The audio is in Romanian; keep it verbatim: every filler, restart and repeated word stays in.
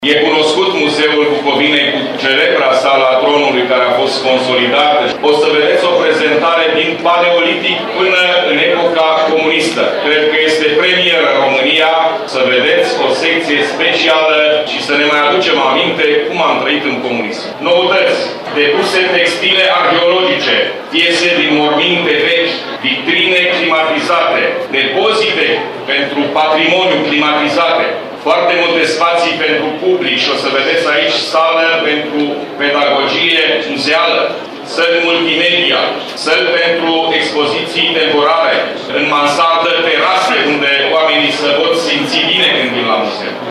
E cunoscut Muzeul Bucovinei cu celebra sala tronului care a fost consolidată. O să vedeți o prezentare din Paleolitic până în epoca comunistă. Cred că este premieră în România să vedeți o secție specială și să ne mai aducem aminte cum am trăit în comunism. Noutăți: depuse textile arheologice, piese din morminte vechi, vitrine climatizate, depozite pentru patrimoniu climatizate, foarte multe spații pentru public și o să vedeți aici sală pentru pedagogie muzeală, săli multimedia, săli pentru expoziții temporare, în mansardă terase unde oamenii se pot simți bine când vin la muzeu.